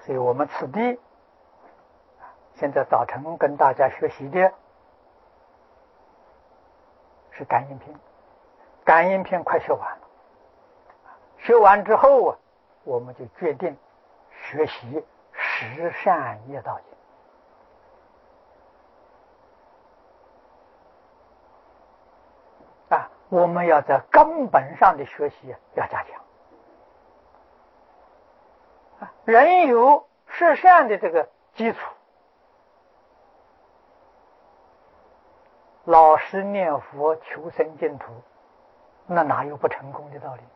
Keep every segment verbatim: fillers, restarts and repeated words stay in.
所以我们此地现在早晨跟大家学习的是感应篇，感应篇快学完了，学完之后啊，我们就决定学习十善业道经。啊，我们要在根本上的学习要加强。啊，人有十善的这个基础，老实念佛求生净土，那哪有不成功的道理？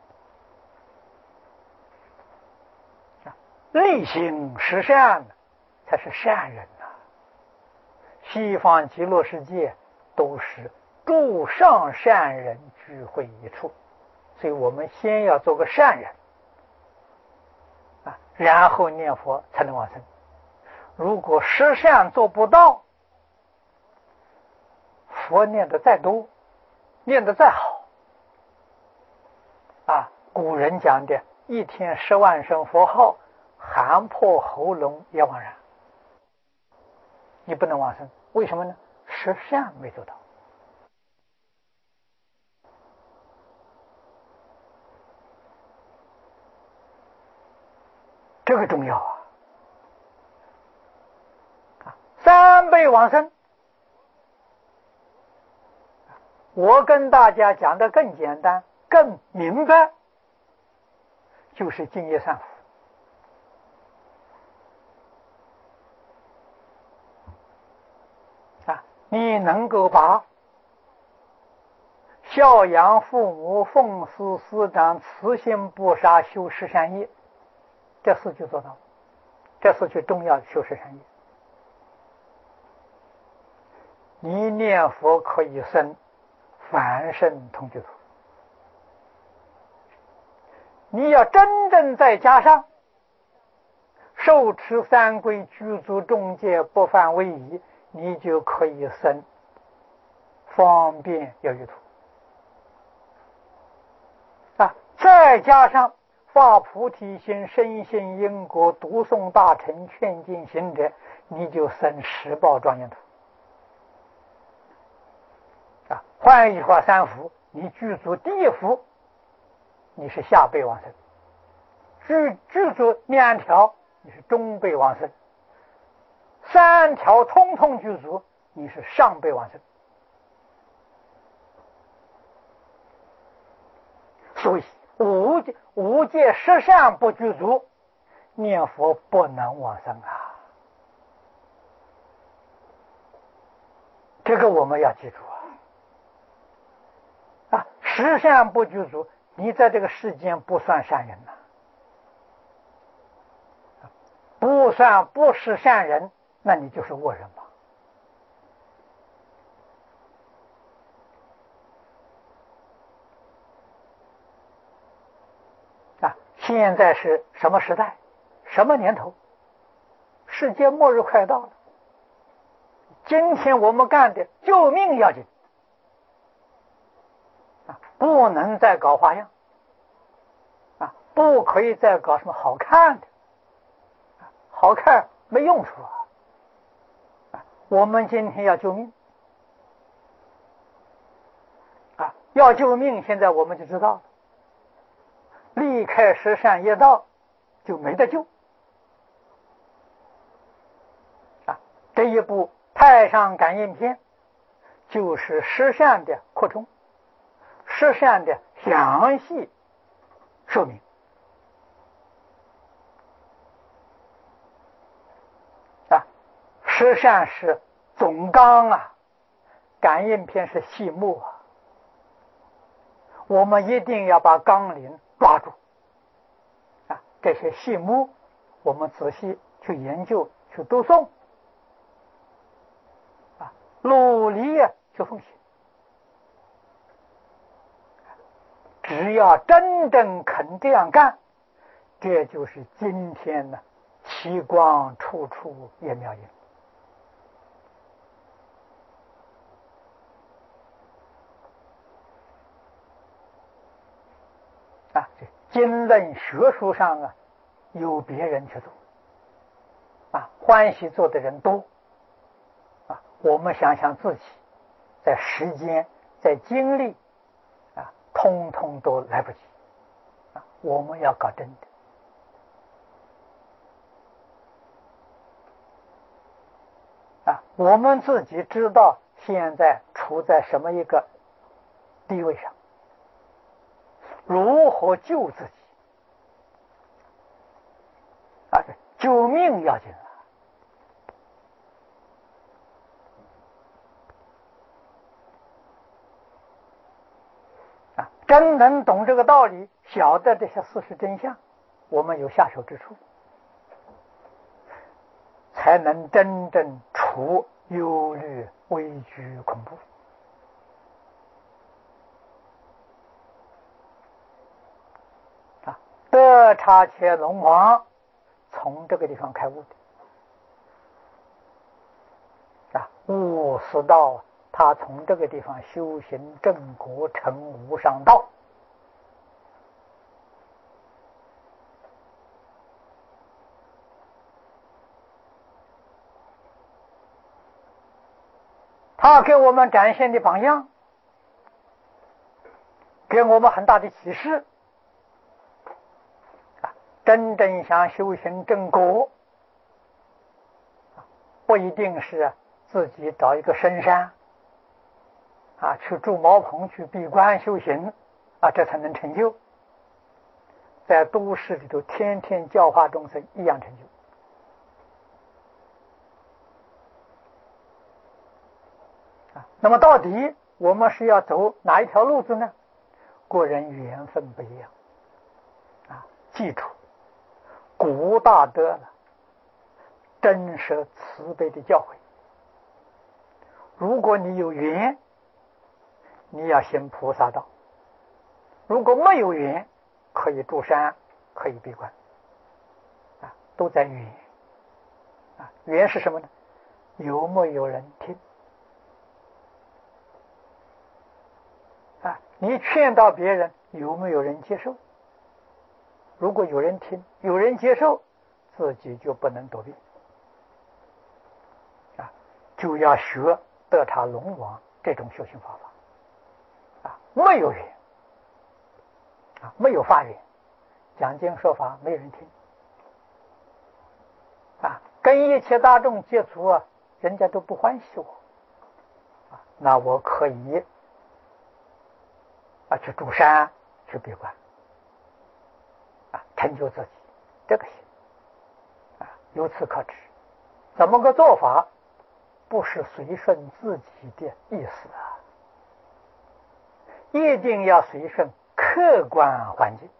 啊，力行十善才是善人呐、啊。西方极乐世界都是诸上善人聚会一处，所以我们先要做个善人啊，然后念佛才能往生。如果十善做不到，佛念的再多，念的再好啊，古人讲的一天十万声佛号，喊破喉咙也枉然，你不能往生。为什么呢？十善没做到。这个重要啊！啊，三倍往生，我跟大家讲的更简单、更明白，就是净业三福。啊，你能够把孝养父母、奉事师长、慈心不杀、修十善业，这事就做到，这是最重要的修十善业。你念佛可以生凡圣同居土，你要真正再加上受持三规、具足众戒、不犯威仪，你就可以生方便有余土啊！再加上发菩提心、深信因果、读诵大乘、劝进行者，你就生十报庄严土啊！换一句话，三福，你具足第一福，你是下辈往生；具具足两条，你是中辈往生；三条通通具足，你是上辈往生。所以五五戒十善不具足，念佛不能往生啊！这个我们要记住啊！啊，十善不具足，你在这个世间不算善人呐、啊，不算不是善人，那你就是恶人嘛。啊，现在是什么时代？什么年头？世界末日快到了。今天我们干的救命要紧啊，不能再搞花样啊，不可以再搞什么好看的，啊、好看没用处啊。啊，我们今天要救命啊，要救命，现在我们就知道了，离开十善业道就没得救啊。这一部太上感应篇就是十善的扩充，十善的详细说明啊。十善是总纲啊，感应篇是细目啊。我们一定要把纲领抓住啊，这些细目我们仔细去研究、去读诵啊，努力啊去奉行。只要真正肯这样干，这就是今天呢奇光处处也妙音啊！经论学术上啊，有别人去做欢喜做的人多啊。我们想想自己，在时间、在精力啊，通通都来不及啊。我们要搞真的啊，我们自己知道现在处在什么一个地位上，如何救自己啊？救命要紧啊！真能懂这个道理，晓得这些事实真相，我们有下手之处，才能真正除忧虑、畏惧、恐怖。啊，德差且龙王从这个地方开悟的啊，悟识道，他从这个地方修行正果，成无上道。他给我们展现的榜样，给我们很大的启示啊！真正想修行正果，不一定是自己找一个深山啊，去住茅棚去闭关修行啊，这才能成就。在都市里头天天教化众生，一样成就。那么到底我们是要走哪一条路子呢？个人缘分不一样啊！记住，古大德了真实慈悲的教诲。如果你有缘，你要行菩萨道；如果没有缘，可以住山，可以闭关啊，都在缘啊。缘是什么呢？有没有人听？啊，你劝到别人，有没有人接受？如果有人听，有人接受，自己就不能躲避啊，就要学德差龙王这种修行方法啊。没有缘啊，没有发缘，讲经说法没人听啊，跟一切大众接触啊，人家都不欢喜我啊，那我可以啊，去住山，去闭关，啊，成就自己，这个行，啊，由此可知，怎么个做法，不是随顺自己的意思啊，一定要随顺客观环境。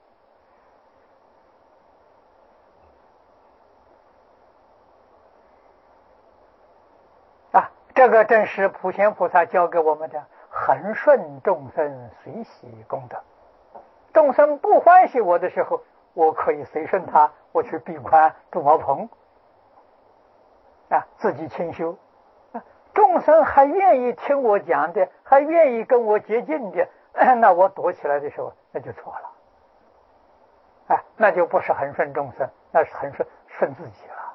啊，这个正是普贤菩萨教给我们的。恒顺众生，随喜功德。众生不欢喜我的时候，我可以随顺他，我去闭关住茅棚，啊，自己清修。啊，众生还愿意听我讲的，还愿意跟我接近的，那我躲起来的时候，那就错了。啊，那就不是恒顺众生，那是恒顺顺自己了。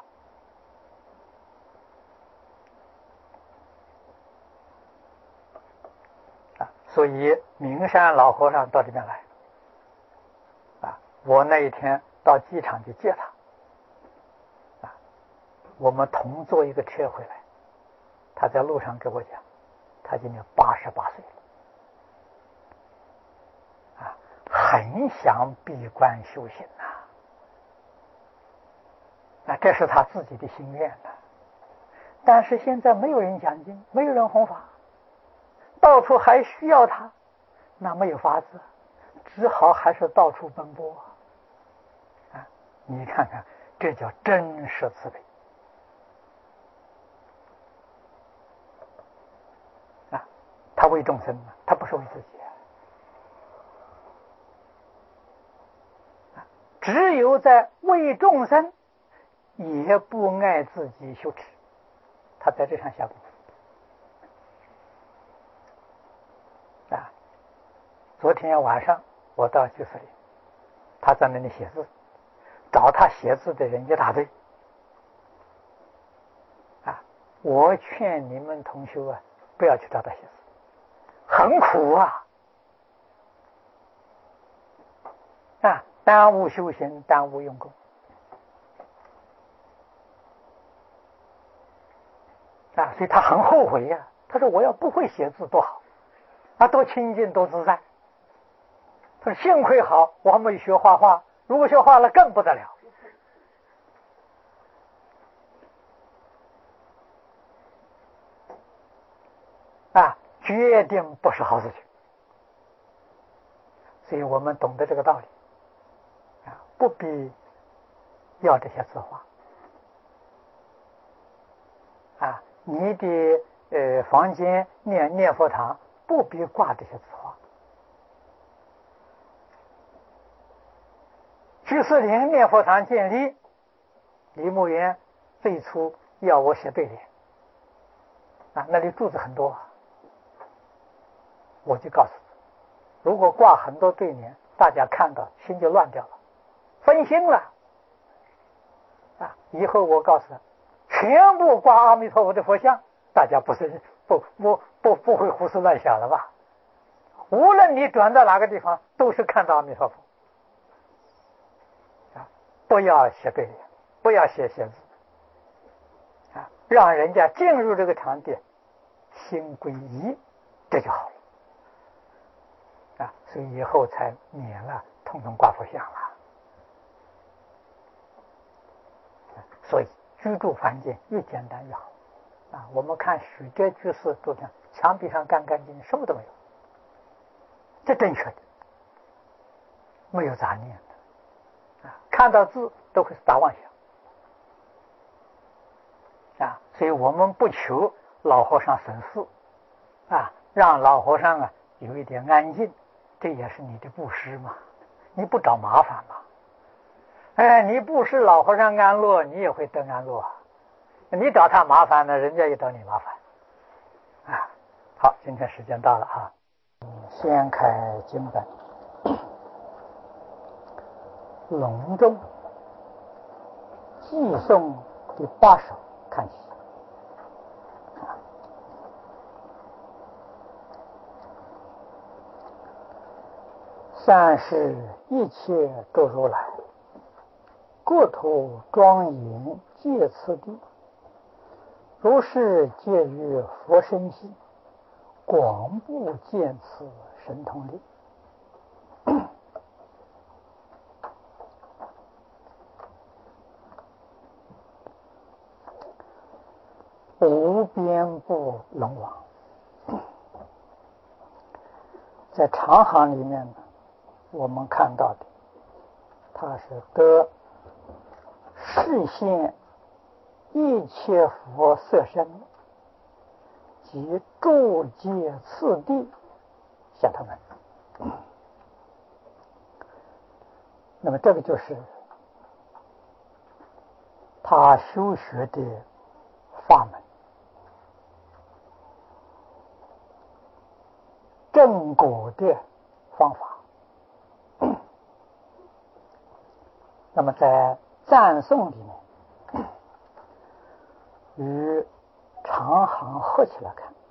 所以名山老和尚到这边来啊，我那一天到机场去接他啊，我们同坐一个车回来，他在路上跟我讲，他今年八十八岁了啊，很想闭关修行呐，啊，这是他自己的心愿呐，但是现在没有人讲经，没有人弘法，到处还需要他，那没有法子，只好还是到处奔波啊！你看看，这叫真实慈悲啊！他为众生啊，他不是为自己啊！只有在为众生，也不爱自己羞耻，他在这上下功夫。啊，昨天晚上我到居士林，他在那里写字，找他写字的人一大堆， 我劝你们同学啊，不要去找他写字，很苦啊！啊，耽误修行，耽误用功啊！所以他很后悔呀、啊。他说：“我要不会写字多好，啊，多清净多自在。”他说：“幸亏好，我还没学画画，如果学画了更不得了。”啊，决定不是好事情。所以我们懂得这个道理，啊，不必要这些字画。啊，你的呃房间念念佛堂不必挂这些字画。居士林念佛堂建立，李牧原最初要我写对联，啊，那里柱子很多，我就告诉他，如果挂很多对联，大家看到心就乱掉了，分心了。啊，以后我告诉他，全部挂阿弥陀佛的佛像，大家不是不不不不会胡思乱想了吧？无论你转到哪个地方，都是看到阿弥陀佛。啊，不要写对联，不要写写字，啊，让人家进入这个场地，心归一，这就好了。啊，所以以后才免了统统挂佛像了。所以居住环境越简单越好。啊，我们看许多居士都这样，墙壁上干干净净，什么都没有，这正确的，没有杂念的。啊，看到字都会是大妄想。啊，所以我们不求老和尚省事，啊，让老和尚啊有一点安静，这也是你的布施嘛，你不找麻烦嘛。哎，你布施老和尚安乐，你也会得安乐。你找他麻烦呢，人家也找你麻烦。啊，好，今天时间到了啊，先开经本，隆重寄诵第八首看起。三世一切诸如来，国土庄严皆次第，如是皆于佛身心，广布见此神通力。无边不龙王，在长行里面呢，我们看到的，他是得视现一切佛色身及诸界次第向他们。那么这个就是他修学的法门，正果的方法。那么在赞颂里面，与长行合起来看，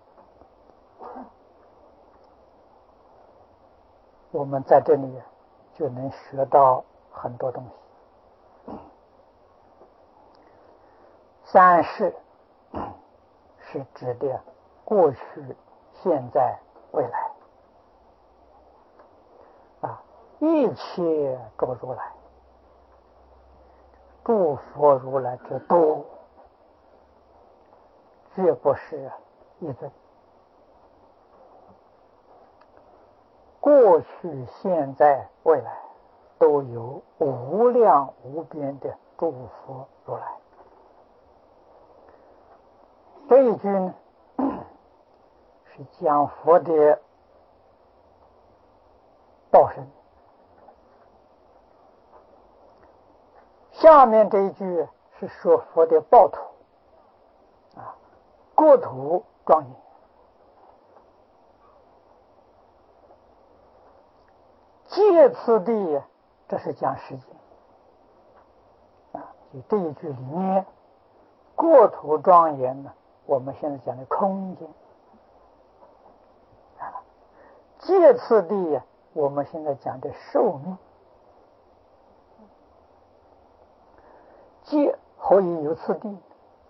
我们在这里就能学到很多东西。三世是指的过去、现在、未来，啊，一切诸如来，诸佛如来之多，绝不是一尊。过去、现在、未来都有无量无边的诸佛如来。这一句呢，是讲佛的报身。下面这一句是说佛的报土，啊，国土庄严。界次第，这是讲时间。啊，就这一句里面，国土庄严呢， 我们现在讲的空间啊，界次第呀，我们现在讲的寿命。界何以有次第？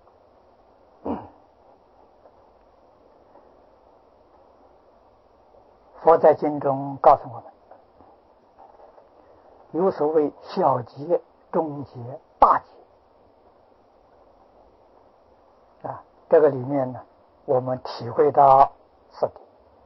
佛在经中告诉我们，有所谓小劫、中劫、大劫啊。这个里面呢，我们体会到次第。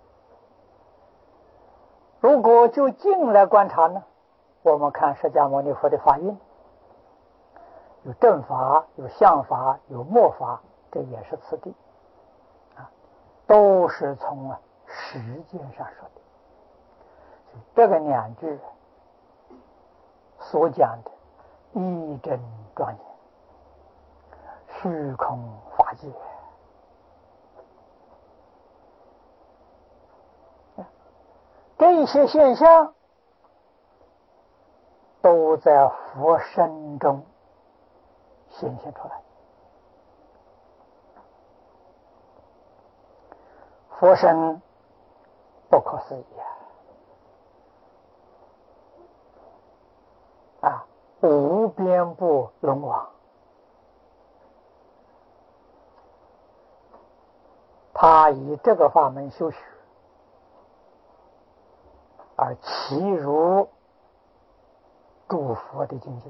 如果就近来观察呢，我们看释迦牟尼佛的法印，有正法，有相法，有末法，这也是次第啊，都是从啊时间上说的。这个两句所讲的一真庄严，虚空法界，这一些现象都在佛身中显现出来。佛身不可思议啊！啊，无边不龙王，他以这个法门修学，而其如诸佛的境界。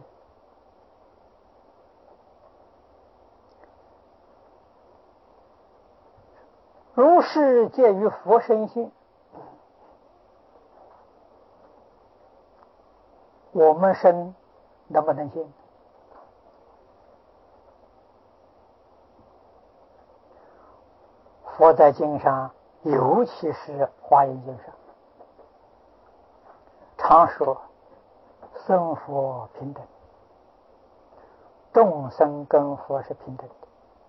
如是介于佛身性，我们身能不能信？佛在经上，尤其是华严经上，常说僧佛平等，众生跟佛是平等的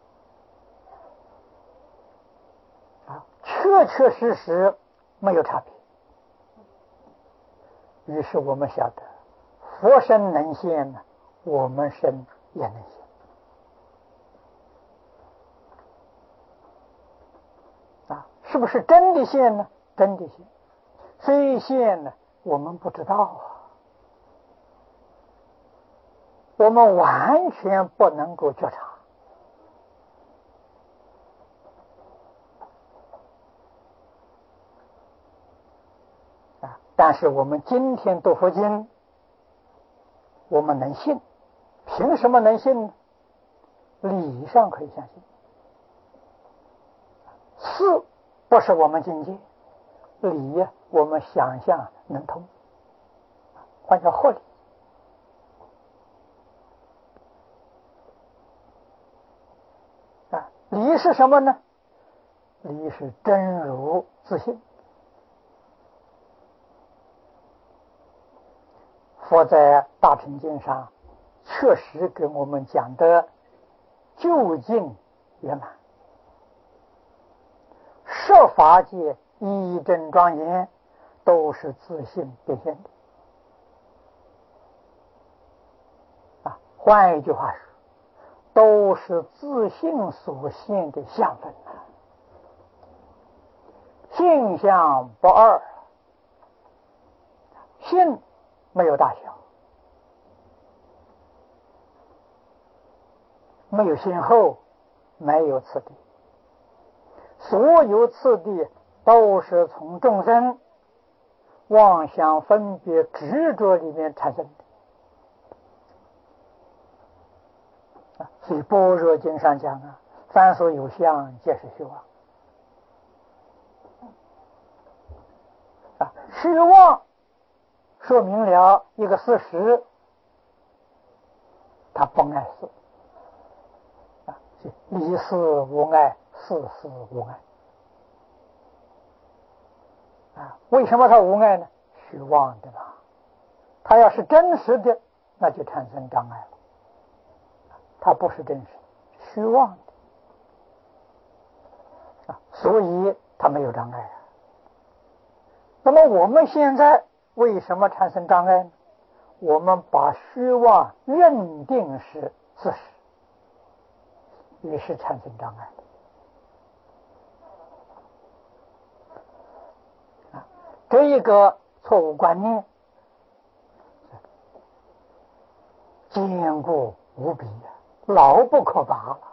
啊，确确实实没有差别。于是我们晓得，佛身能现呢，我们身也能现啊，是不是真的现呢？真的现，虽现呢，我们不知道啊，我们完全不能够觉察。啊，但是我们今天读佛经，我们能信，凭什么能信呢？理上可以相信，事不是我们境界，理呀，我们想象能通，换叫合理。啊，理是什么呢？理是真如自性。佛在大乘经上确实给我们讲的究竟圆满，设法界一真庄严，都是自性变现的啊。换一句话说，都是自性所现的相分啊，性相不二，性没有大小，没有先后，没有次第，所有次第都是从众生妄想分别执着里面产生的。所以般若经上讲啊，凡所有相，皆是虚妄啊。虚妄说明了一个事实，他不碍事啊，离事无碍，事事无碍啊。为什么他无碍呢？虚妄的嘛。他要是真实的，那就产生障碍了。他不是真实，虚妄的啊，所以他没有障碍啊。那么我们现在为什么产生障碍呢？我们把虚妄认定是事实，于是产生障碍。 一个错误观念，坚固无比，牢不可拔了。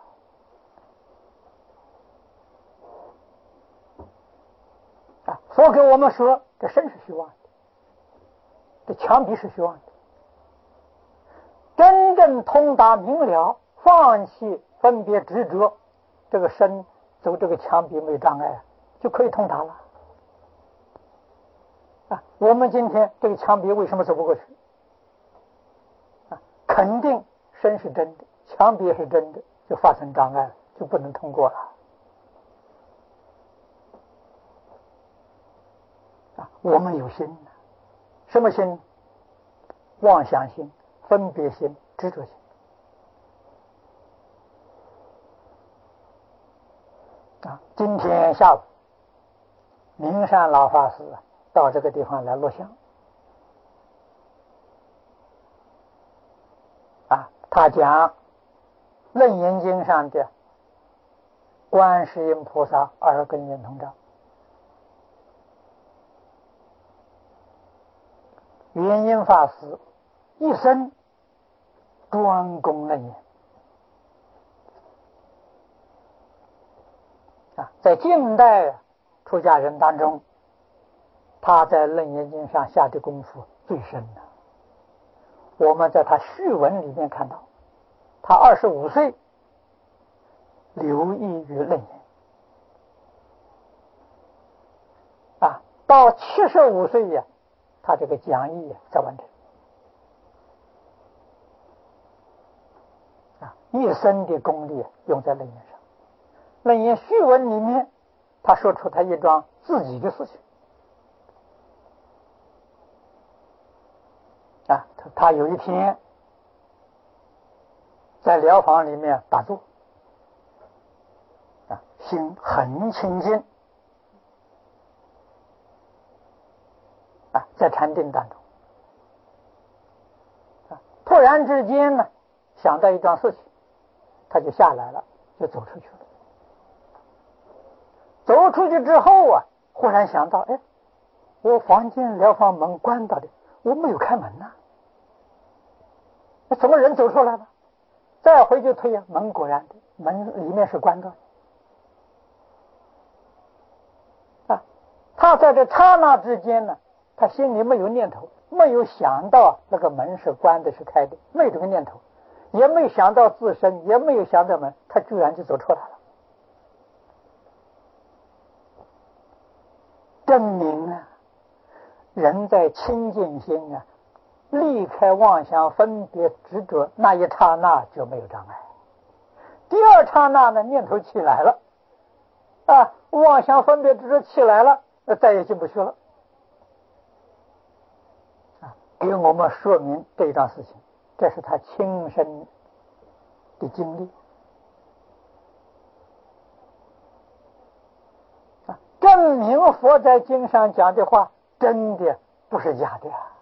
啊，佛给我们说，这身是虚妄的，这墙壁是虚妄的。真正通达明了，放弃分别执着，这个身走这个墙壁没障碍，就可以通达了。啊，我们今天这个墙壁为什么走不过去？啊，肯定身是真的，墙壁是真的，就发生障碍，就不能通过了。啊，我们有心，什么心？妄想心、分别心、执着心。啊，今天下午，明山老法师到这个地方来录像。啊，他讲《楞严经》上的观世音菩萨耳根圆通章。圆音法师一生专攻楞严。啊，在近代出家人当中，他在楞严经上下的功夫最深了。我们在他序文里面看到，他二十五岁留意于楞严，啊，到七十五岁呀，他这个讲义才完成。啊，一生的功力用在楞严上。楞严序文里面，他说出他一桩自己的事情。啊，他他有一天在疗房里面打坐，啊，心很清净，啊，在禅定当中，啊，突然之间呢，想到一桩事情，他就下来了，就走出去了。走出去之后啊，忽然想到，哎，我房间疗房门关到的，我没有开门呐、啊。那什么人走出来了？再回去推门，果然门里面是关着的。啊，他在这刹那之间呢，他心里没有念头，没有想到那个门是关的是开的，没有这个念头，也没有想到自身，也没有想到门，他居然就走出来了。证明啊，人在清净心啊，离开妄想分别执着那一刹那就没有障碍。第二刹那呢，念头起来了，啊，妄想分别执着起来了，那再也进不去了。啊，给我们说明这桩事情，这是他亲身的经历。啊，证明佛在经上讲的话真的不是假的啊。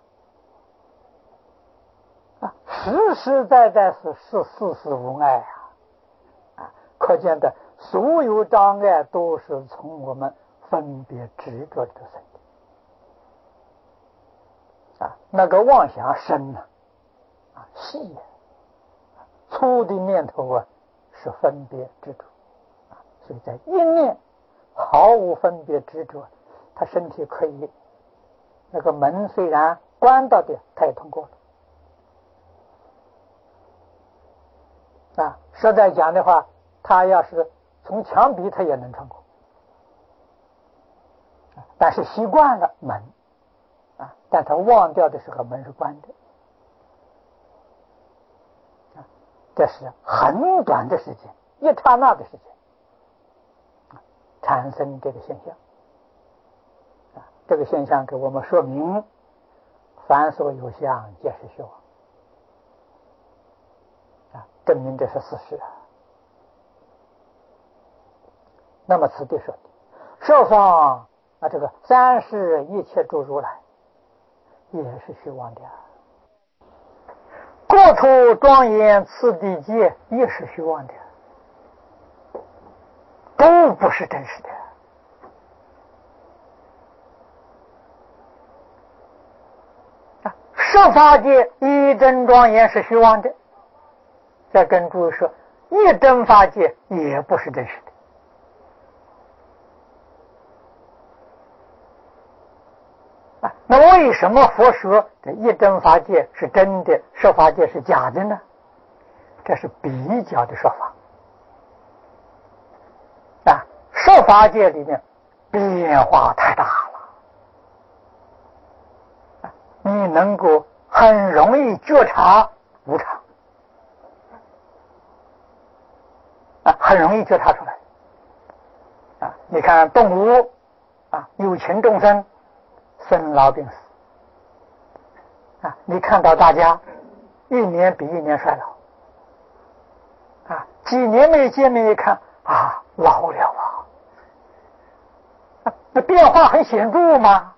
啊，实实在在是是事事无碍啊！啊，可见的所有障碍都是从我们分别执着里头生的。啊，那个妄想深呢、啊，啊细啊，粗的念头啊是分别执着啊，所以在一念毫无分别执着，他身体可以那个门虽然关到的，他也通过了。啊，实在讲的话，他要是从墙壁，他也能穿过，但是习惯了门，啊，但他忘掉的时候门是关的，啊，这是很短的时间，一刹那的时间，啊，产生这个现象，啊，这个现象给我们说明，凡所有相，皆是虚妄。证明这是事实啊。那么此地说的设方啊，这个三世一切诸如来也是虚妄的啊。国土庄严次第界也是虚妄的，都不是真实的。 设法界一真庄严是虚妄的。再跟诸位说，一真法界也不是真实的。啊，那为什么佛说这一真法界是真的，设法界是假的呢？这是比较的说法。啊，设法界里面变化太大了，啊，你能够很容易觉察无常，啊，很容易觉察出来。啊，你看动物，啊，有情众生，生老病死，啊，你看到大家一年比一年衰老，啊，几年没见面一看啊，老了啊，啊，那变化很显著吗？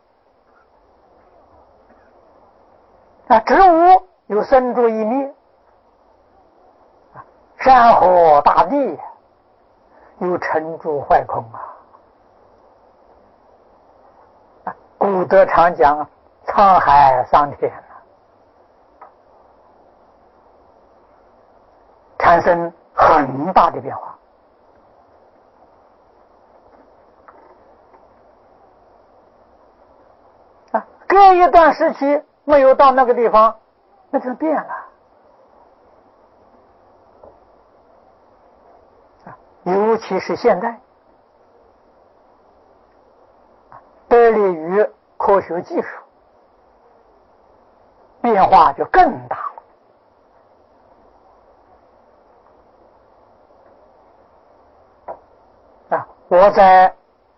啊，植物有生住异灭，啊，山河大地有成住坏空啊。啊，古德常讲啊，沧海桑田啊，产生很大的变化。啊，隔一段时期没有到那个地方，那就变了。啊，尤其是现代，得力于科学技术，变化就更大了。啊，我在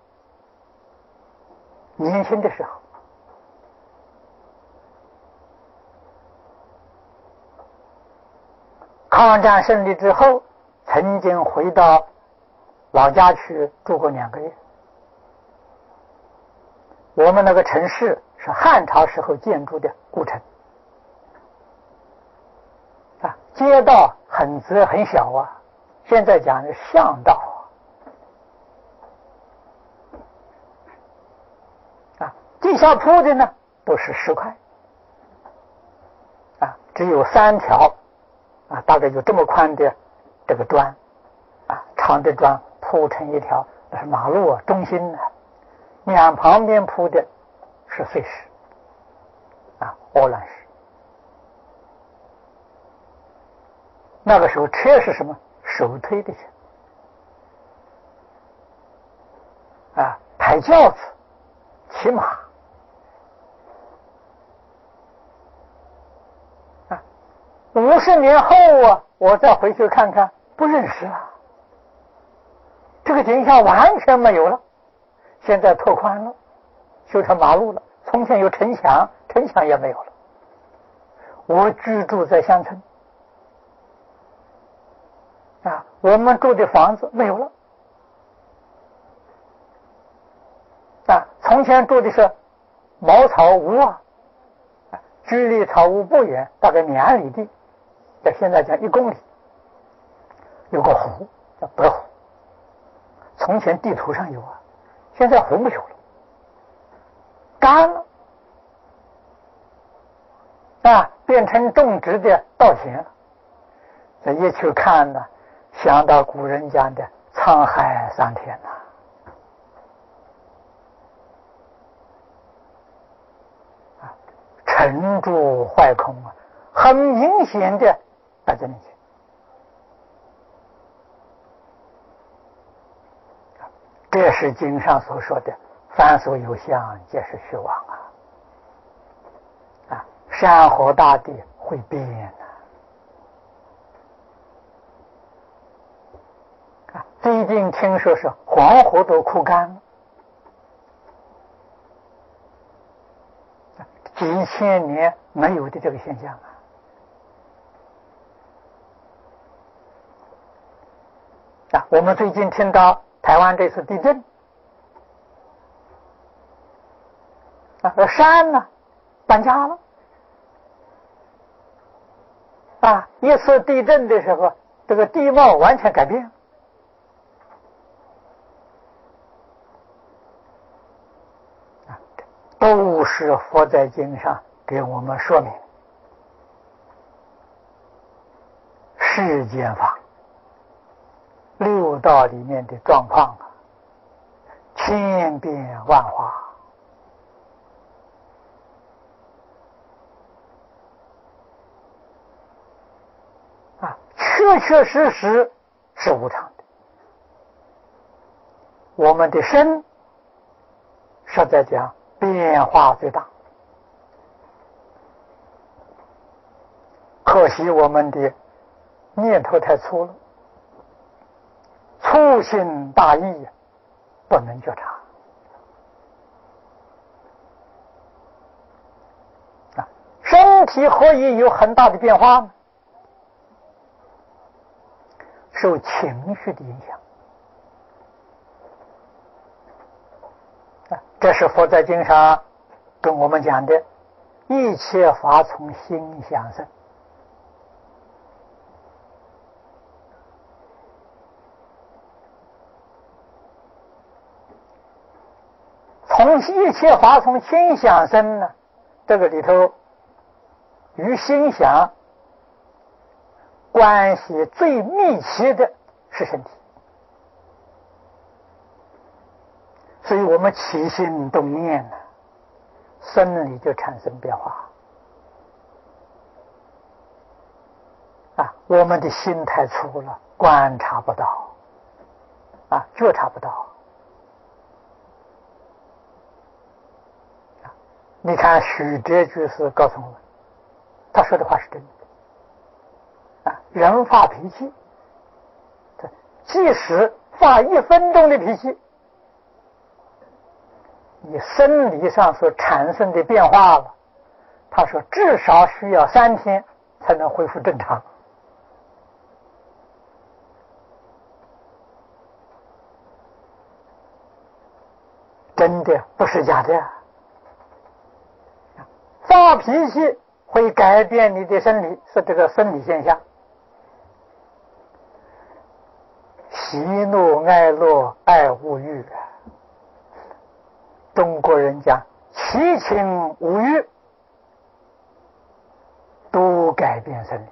年轻的时候，抗战胜利之后，曾经回到老家去住过两个月。我们那个城市是汉朝时候建筑的古城，啊，街道很窄很小啊，现在讲的巷道啊，啊，地下铺的呢都是石块，啊，只有三条，啊，大概有这么宽的这个砖，啊，长的砖铺成一条，那是马路啊中心呢。两旁边铺的是碎石，啊，鹅卵石。那个时候车是什么？手推的车，啊，抬轿子，骑马，啊，五十年后啊，我再回去看看，不认识了，这个景象完全没有了。现在拓宽了，修成马路了。从前有城墙，城墙也没有了。我居住在乡村，啊，我们住的房子没有了。啊，从前住的是茅草屋啊，距离草屋不远，大概两里地，在现在讲一公里，有个湖叫白湖。从前地图上有啊，现在湖没有了，干了，啊，变成种植的稻田了。这一去看呢，想到古人讲的沧海桑田呐、啊，啊，成住坏空啊，很明显的摆在面前。这是经上所说的凡所有相，皆是虚妄啊！啊，山河大地会变啊！啊，最近听说是黄河都枯干了，几千年没有的这个现象啊！啊，我们最近听到台湾这次地震，啊，山呢搬家了，啊，一次地震的时候，这个地貌完全改变，啊，都是佛在经上给我们说明。 世间法，六道里面的状况啊，千变万化啊，确确实实是无常的。我们的身实在讲变化最大，可惜我们的念头太粗了，粗心大意不能觉察啊。身体何以有很大的变化呢？受情绪的影响啊，这是佛在经上跟我们讲的，一切法从心想生。从一切法从心想生呢，这个里头与心想关系最密切的是身体，所以我们起心动念呢，生理就产生变化啊。我们的心太粗了，观察不到啊，觉察不到。你看许哲居士告诉我们，他说的话是真的啊。人发脾气，即使发一分钟的脾气，你生理上所产生的变化了，他说至少需要三天才能恢复正常。真的不是假的。发脾气会改变你的生理，是这个生理现象。喜怒哀乐爱恶欲，中国人讲七情五欲都改变生理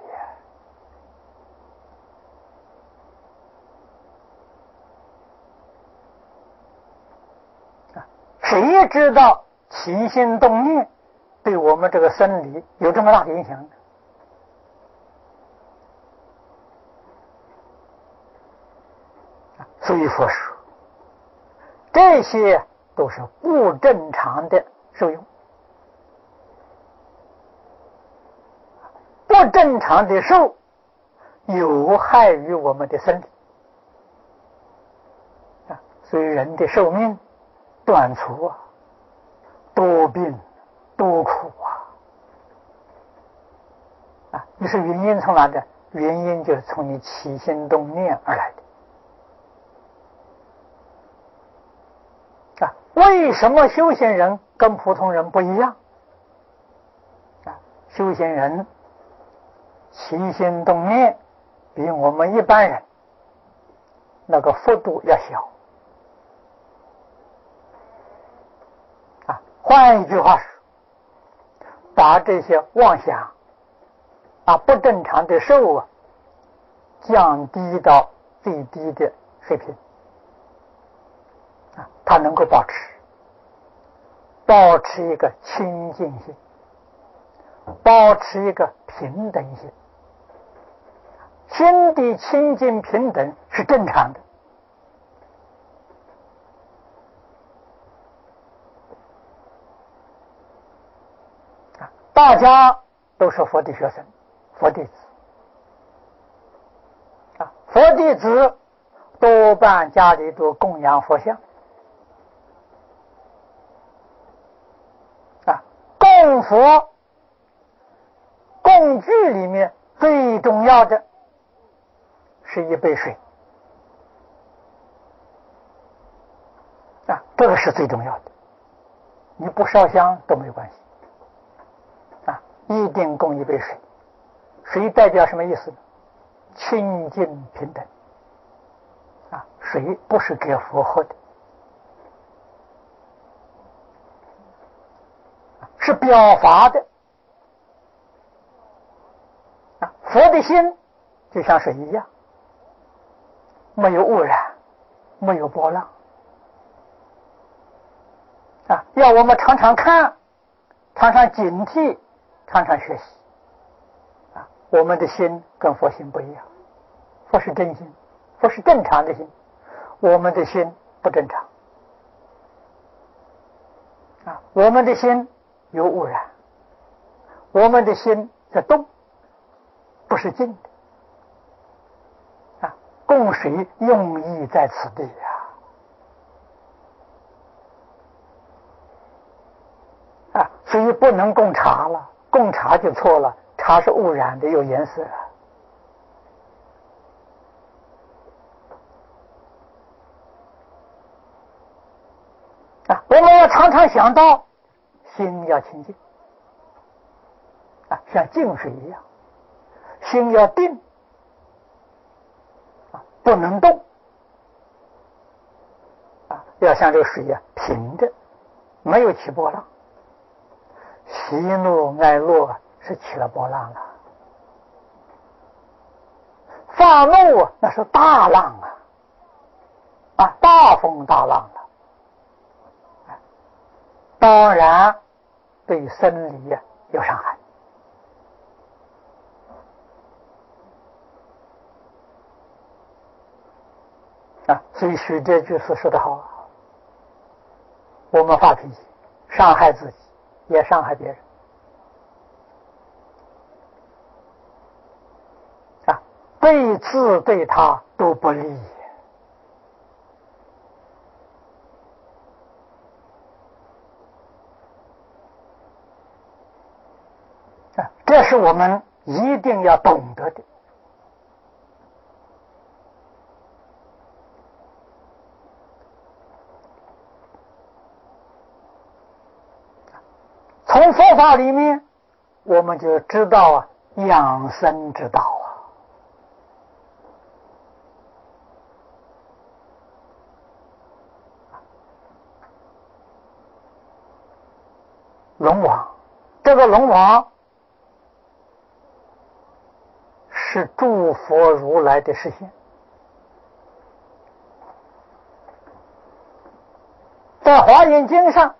啊。谁知道起心动念对我们这个生理有这么大的影响呢？所以佛说，这些都是不正常的受用，不正常的受有害于我们的身体啊。所以人的寿命短促啊，多病多苦啊！啊，你是原因从哪的？原因就是从你起心动念而来的。啊，为什么修行人跟普通人不一样？啊，修行人起心动念比我们一般人那个幅度要小。啊，换一句话说，把这些妄想啊不正常的受啊降低到最低的水平啊，它能够保持保持一个清净性，保持一个平等性。心地清净平等是正常的啊，大家都是佛的学生，佛弟子啊，佛弟子多半家里都供养佛像啊。供佛供具里面最重要的是一杯水啊，这个是最重要的。你不烧香都没有关系啊，一定供一杯水。水代表什么意思呢？清净平等啊，水不是给佛喝的，是表法的啊。佛的心就像水一样，没有污染，没有波浪啊！要我们常常看，常常警惕，常常学习啊！我们的心跟佛心不一样，佛是真心，佛是正常的心，我们的心不正常啊！我们的心有污染，我们的心在动，不是静的啊！供水用意在此地呀、啊！啊，所以不能供茶了，供茶就错了，茶是污染的，有颜色啊！我们要常常想到，心要清净啊，像净水一样，心要定啊，不能动啊，要像这个水啊，平的，没有起波浪。喜怒哀乐是起了波浪了，发怒那是大浪啊，啊，大风大浪了。当然对生理有伤害啊，所以许这句诗说得好，我们发脾气伤害自己也伤害别人啊，对自对他都不利啊，这是我们一定要懂得的。从佛法里面我们就知道啊，养生之道啊。龙王，这个龙王是诸佛如来的实现，在华严经上，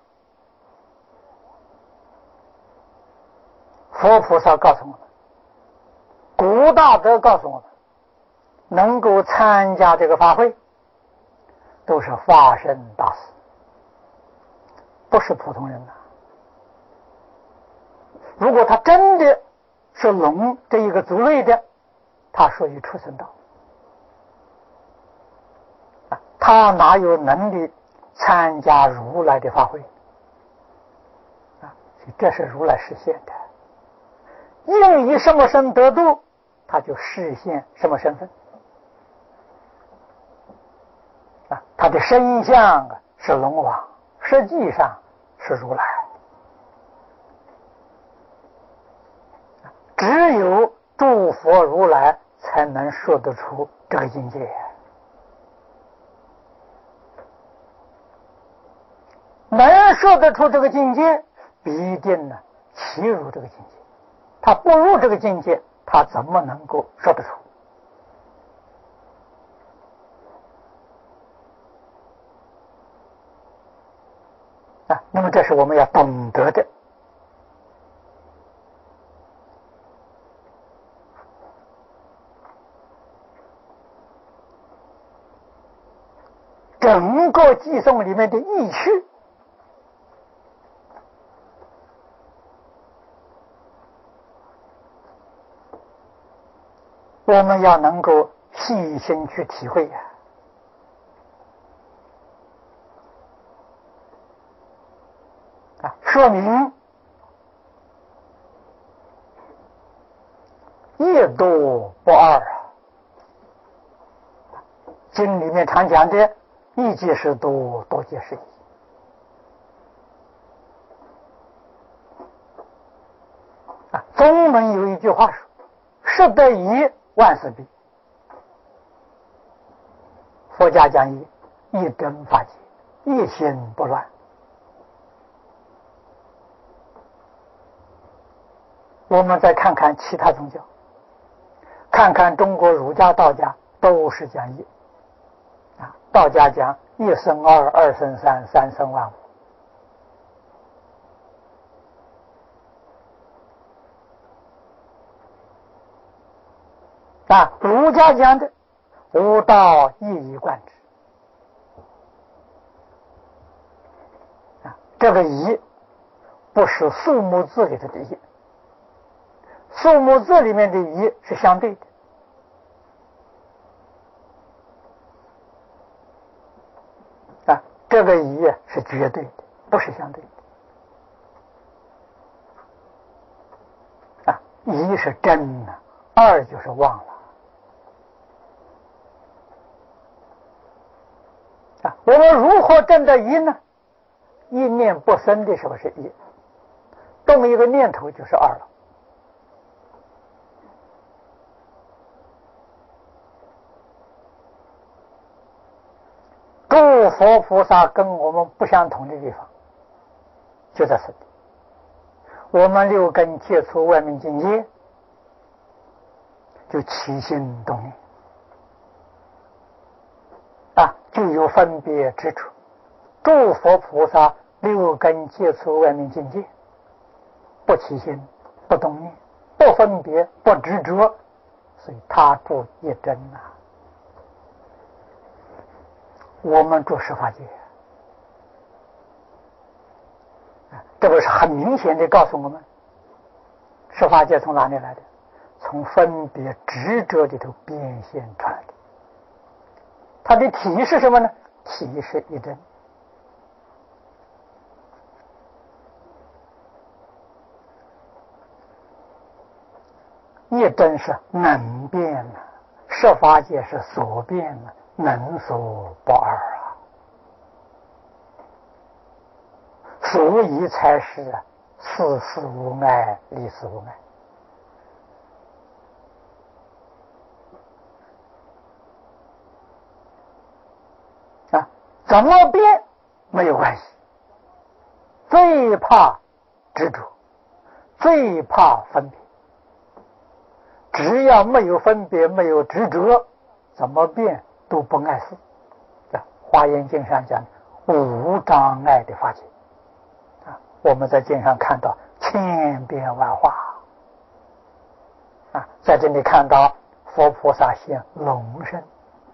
佛菩萨告诉我们，古大德告诉我们，能够参加这个法会都是法身大士，不是普通人呐、啊。如果他真的是龙这一个族类的，他属于畜生道啊，他哪有能力参加如来的法会啊？这是如来实现的，应以什么身得度，他就实现什么身份啊。他的身相是龙王，实际上是如来。只有诸佛如来才能说得出这个境界，能说得出这个境界，必定呢契入这个境界。他不入这个境界，他怎么能够说得出啊？那么这是我们要懂得的。整个偈颂里面的意趣，我们要能够细心去体会呀、啊，啊，说明一多不二啊。经里面常讲的一即是多，多即是一啊。中文有一句话说，识得一，万事毕。佛家讲一，一真法界，一心不乱。我们再看看其他宗教， 看看中国儒家、道家都是讲一啊，道家讲一生二，二生三，三生万物。啊，儒家讲的无道一以贯之。啊，这个一不是数目字里头的一，数目字里面的一是相对的。啊，这个一是绝对的，不是相对的。啊，一是真的，二就是忘了。啊，我们如何证得一呢？一念不生的时候是一，动一个念头就是二了。诸佛菩萨跟我们不相同的地方就在此地。我们六根接触外面境界，就起心动念啊，就有分别之处。诸佛菩萨六根接触外面境界，不起心，不动念，不分别，不执着，所以他住一真啊。我们住十法界，这个是很明显的告诉我们，十法界从哪里来的？从分别执着里头变现出来的。它的体是什么呢？体是一真。一真是能变啊，十法界是所变啊，能所不二啊，所以才是事事无碍，理事无碍。啊，怎么变没有关系，最怕执着，最怕分别。只要没有分别，没有执着，怎么变都不碍事。在华严经上讲无障碍的法界啊，我们在经上看到千变万化啊，在这里看到佛菩萨现龙身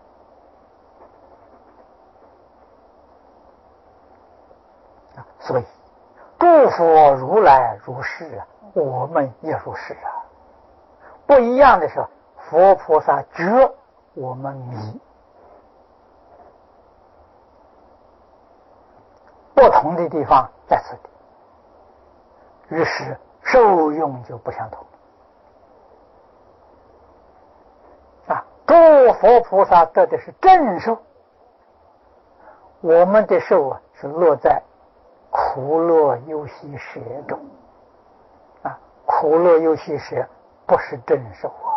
啊，所以诸佛如来如是啊，我们也如是啊。不一样的是，佛菩萨觉，我们迷。不同的地方在此地，于是受用就不相同。啊，诸佛菩萨得的是正受，我们的受啊是落在苦乐忧喜舍中。啊，苦乐忧喜舍不是正受啊。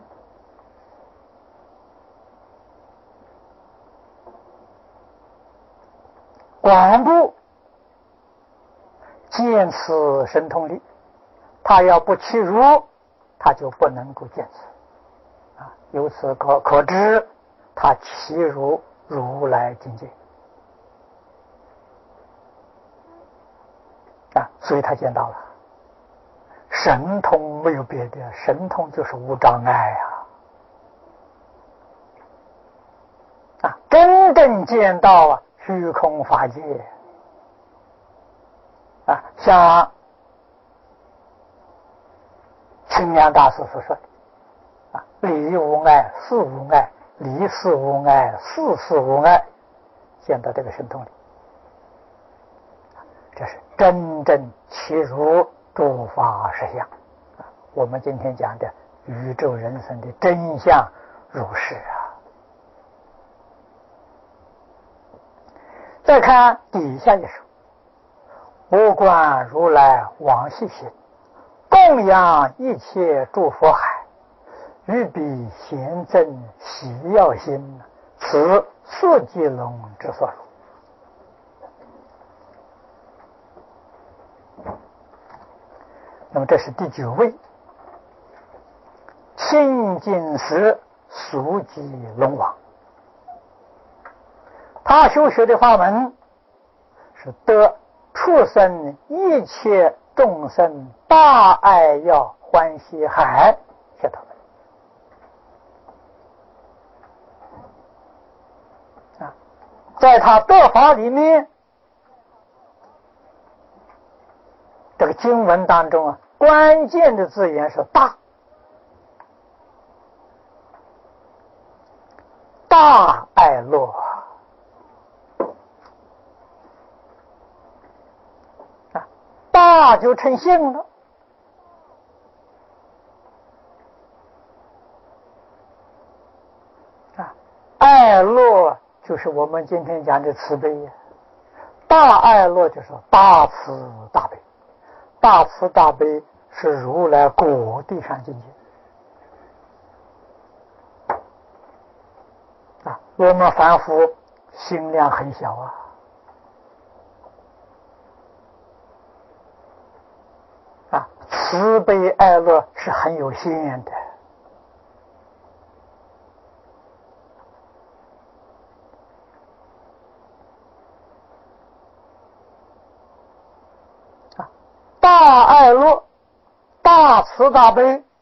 广部见此神通力，他要不契如，他就不能够见此啊。由此可可知，他契如如来境界啊，所以他见到了神通，没有别的，神通就是无障碍啊！啊，真正见到啊虚空法界啊，像清凉大师所说的啊，理无碍，事无碍，理事无碍，事事无碍，见到这个神通里，这是真正契如诸法实相啊！我们今天讲的宇宙人生的真相如是啊。再看底下一首，无观如来往昔行，供养一切诸佛海，于彼贤增喜要心，此四季龙之所如。那么这是第九位， 心尽时速即龙王。他修学的法门是得畜生一切众生大爱要欢喜海解脱门啊，在他得法里面，这个经文当中啊，关键的字眼是大，大爱乐啊，大就成性了啊，爱乐就是我们今天讲的慈悲呀，大爱乐就是大慈大悲。大慈大悲是如来果地上境界啊，我们凡夫心量很小啊，啊，慈悲爱乐是很有限的啊，大爱乐、大慈大悲